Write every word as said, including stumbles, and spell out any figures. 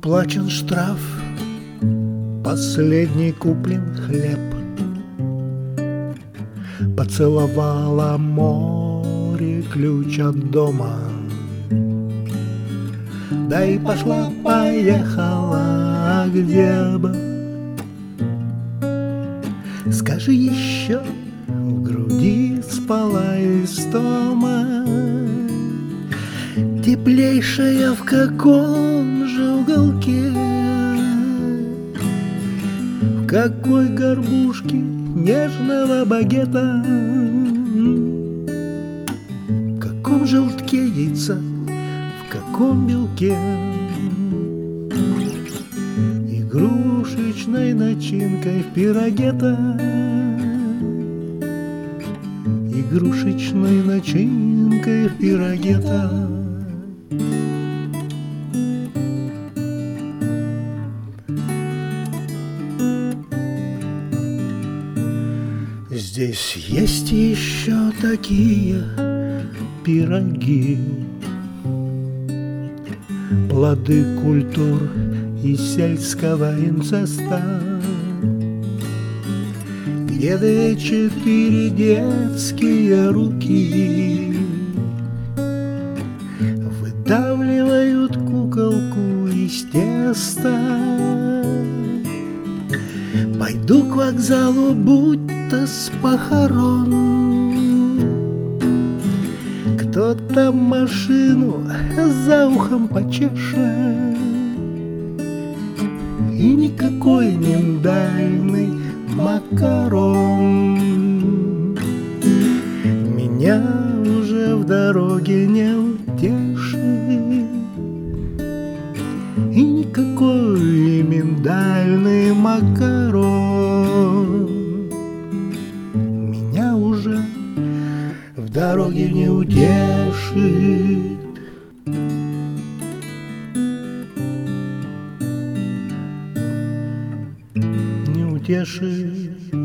Уплачен штраф, последний куплен хлеб. Поцеловала море ключ от дома, да и пошла-поехала, где бы. Скажи еще, в груди спала истома, теплейшая в каком же уголке, в какой горбушке нежного багета, в каком желтке яйца, в каком белке, игрушечной начинкой в пирогета, игрушечной начинкой в пирогета. Здесь есть еще такие пироги, плоды культур и сельского инцеста, где две-четыре детские руки выдавливают куколку из теста. Пойду к вокзалу, будто с похорон, кто-то машину за ухом почешет, и никакой миндальный макарон меня уже в дороге не утешит, и никакой миндальный макарон меня уже в дороге не утешит. Не утешит.